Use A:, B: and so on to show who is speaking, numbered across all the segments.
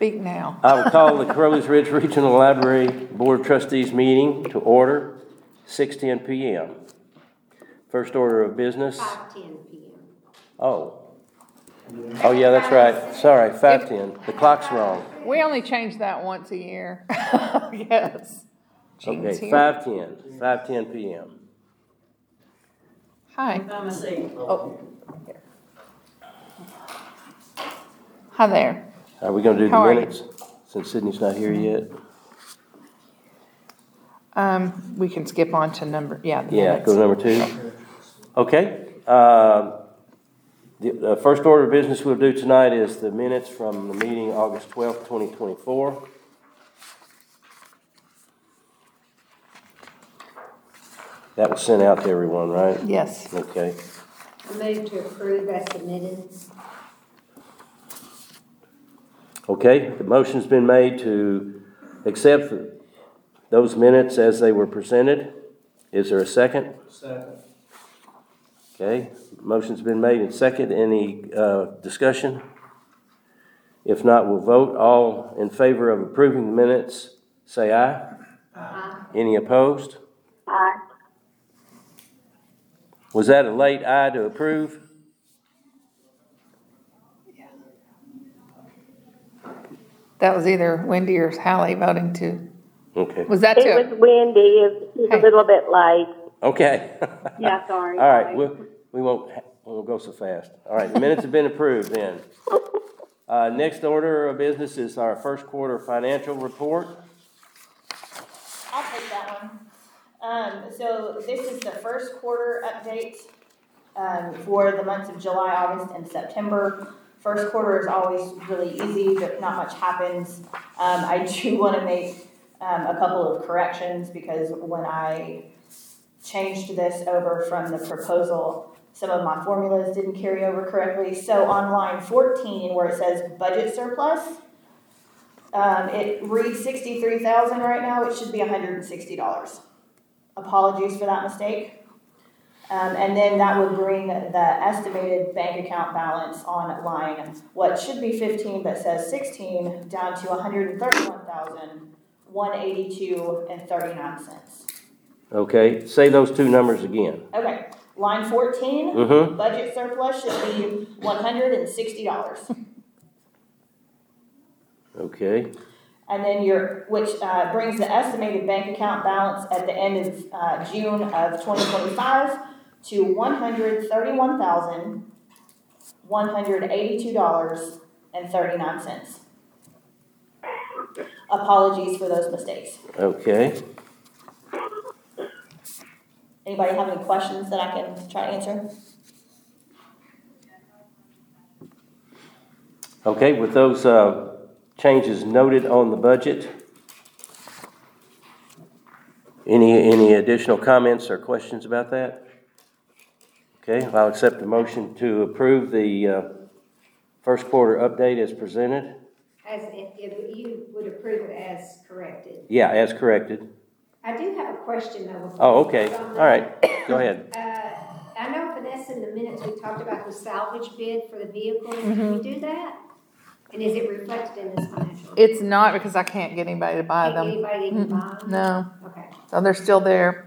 A: Speak now.
B: I will call the Carolus Ridge Regional Library Board of Trustees meeting to order, 6:10 p.m. First order of business.
C: 5:10 p.m.
B: Oh, yeah, that's right. Sorry, 5:10. The clock's wrong.
A: We only change that once a year. Yes. Jean's
B: Okay,
A: here.
B: 5:10 p.m.
A: Hi.
C: Found my seat.
A: Oh. Hi there.
B: Are we going to do
A: How
B: the
A: are you?
B: minutes since Sydney's not here yet?
A: We can skip on to number, the
B: Yeah,
A: minutes.
B: go to number 2. Okay. The first order of business we'll do tonight is the minutes from the meeting August 12th, 2024. That was sent out to everyone, right?
A: Yes.
B: Okay.
C: I move to approve as submitted.
B: Okay, the motion's been made to accept those minutes as they were presented. Is there a second?
D: Second.
B: Okay, motion's been made and second. Any discussion? If not, we'll vote. All in favor of approving the minutes, say aye.
C: Aye.
B: Any opposed?
C: Aye.
B: Was that a late aye to approve?
A: That was either Wendy or Hallie voting to,
B: Okay.
A: was that
E: It
A: to?
E: was windy. It's
A: Hey.
E: a little bit late.
B: Okay.
E: Yeah, sorry.
B: All right, we won't go so fast. All right, the minutes have been approved then. Next order of business is our first quarter financial report.
F: I'll take that one. So this is the first quarter update for the months of July, August, and September. First quarter is always really easy, but not much happens. I do want to make a couple of corrections because when I changed this over from the proposal, some of my formulas didn't carry over correctly. So on line 14, where it says budget surplus, it reads $63,000 right now. It should be $160. Apologies for that mistake. And then that would bring the estimated bank account balance on line, what should be 15 but says 16, down to $131,182.39.
B: Okay, say those two numbers again.
F: Okay, line 14,
B: Mm-hmm.
F: budget surplus should be $160.
B: Okay,
F: And then which brings the estimated bank account balance at the end of June of 2025 to $131,182.39. Apologies for those mistakes.
B: okay.
F: Anybody have any questions that I can try to answer?
B: Okay, with those changes noted on the budget, any additional comments or questions about that? Okay, I'll accept the motion to approve the first quarter update as presented.
C: As if you would approve it as corrected.
B: Yeah, as corrected.
C: I do have a question though.
B: Oh, okay, all right, go ahead.
C: I know Vanessa, in the minutes we talked about the salvage bid for the vehicle. Can we do that? And is it reflected in this financial?
A: It's not because I can't get anybody to buy them.
C: Anybody can buy them?
A: No,
C: Okay,
A: so they're still there.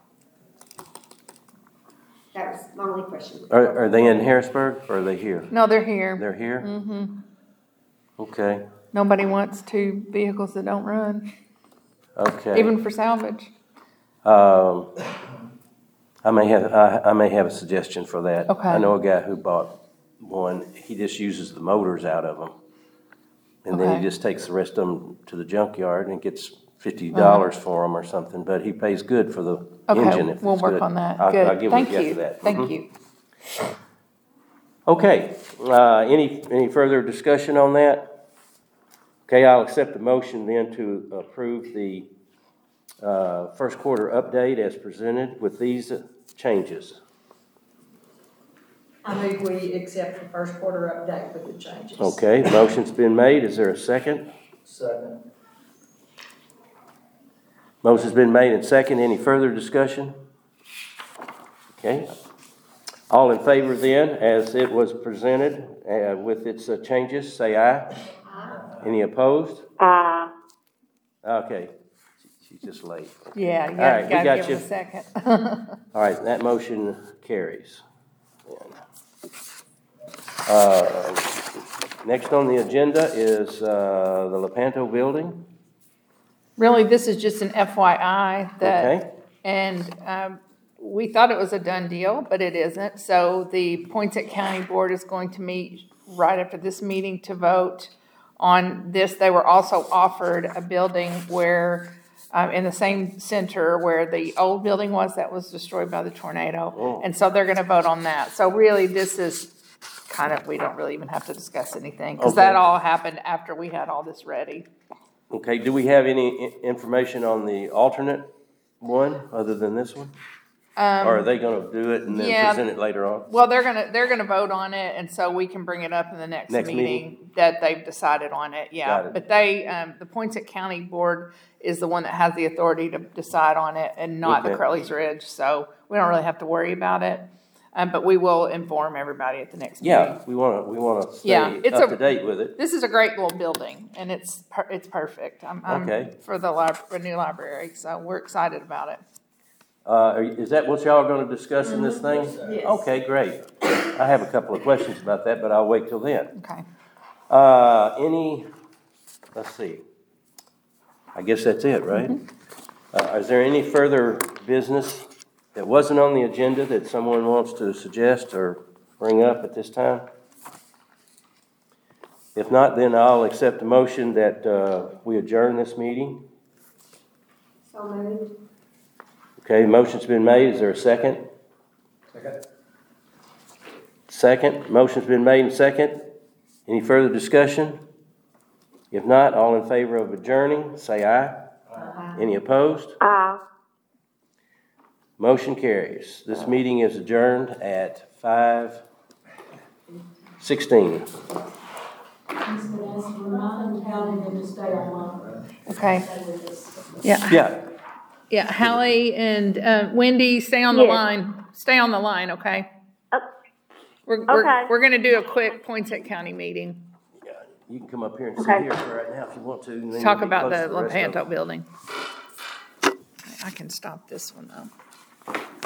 C: that was my only question.
B: Are they in Harrisburg or are they here?
A: No, they're here.
B: They're here?
A: Mm-hmm.
B: Okay,
A: Nobody wants two vehicles that don't run,
B: okay.
A: even for salvage.
B: I may have a suggestion for that.
A: Okay.
B: I know a guy who bought one. He just uses the motors out of them, and then
A: Okay.
B: he just takes the rest of them to the junkyard and gets $50 for them or something. But he pays good for the engine.
A: Okay,
B: If
A: we'll
B: it's
A: work
B: good.
A: on that.
B: I'll
A: Good.
B: give
A: Thank
B: a yes
A: you.
B: to that.
A: Thank
B: Mhm.
A: you.
B: Okay. Any further discussion on that? Okay, I'll accept the motion then to approve the first quarter update as presented with these changes.
G: I move we accept the first quarter update with the changes.
B: Okay, motion's been made. Is there a second?
D: Second.
B: Motion's been made and second. Any further discussion? Okay. All in favor then, as it was presented with its changes, say aye.
C: Aye.
B: Any opposed?
E: Aye.
B: Okay, she's just late.
A: Yeah,
B: All right, we
A: gotta
B: got
A: give
B: you.
A: it a second.
B: All right, that motion carries. Next on the agenda is the Lepanto building.
A: Really, this is just an FYI that,
B: Okay.
A: and we thought it was a done deal, but it isn't. So the Poinsett County Board is going to meet right after this meeting to vote on this. They were also offered a building where, in the same center where the old building was that was destroyed by the tornado.
B: Oh.
A: And so they're going to vote on that. So really, this is kind of, we don't really even have to discuss anything because
B: Okay.
A: that all happened after we had all this ready.
B: Okay, do we have any information on the alternate one other than this one? Or are they gonna do it and then
A: yeah.
B: present it later on?
A: Well, they're gonna vote on it, and so we can bring it up in the next meeting that they've decided on it. Yeah,
B: Got it.
A: but they, the Poinsett County Board is the one that has the authority to decide on it, and not the
B: Okay.
A: Crowley's Ridge. So we don't really have to worry about it. But we will inform everybody at the next meeting.
B: Yeah, we wanna stay
A: Yeah, it's
B: up to date with it.
A: This is a great little building, and it's perfect. I'm
B: Okay.
A: for the new library, so we're excited about it.
B: Is that what y'all are gonna discuss in this thing?
G: Yes.
B: Okay, great. I have a couple of questions about that, but I'll wait till then.
A: Okay.
B: Let's see. I guess that's it, right? Is there any further business that wasn't on the agenda that someone wants to suggest or bring up at this time? If not, then I'll accept a motion that we adjourn this meeting.
C: So moved.
B: Okay, motion's been made. Is there a second? Second. Motion's been made and second. Any further discussion? If not, all in favor of adjourning, say aye. Any opposed?
E: Aye.
B: Motion carries. This meeting is adjourned at 5:16.
A: Okay. Yeah.
B: Yeah,
A: Yeah, Hallie and Wendy, stay on the
E: Yes.
A: line. Stay on the line, okay?
E: Oh,
A: We're
E: Okay.
A: going to do a quick Poinsett County meeting.
B: you can come up here and sit
E: Okay.
B: here for right now if you want to. and then
A: Talk
B: you'll be
A: about
B: close
A: the
B: to rest of
A: Lepanto
B: it.
A: building. I can stop this one though.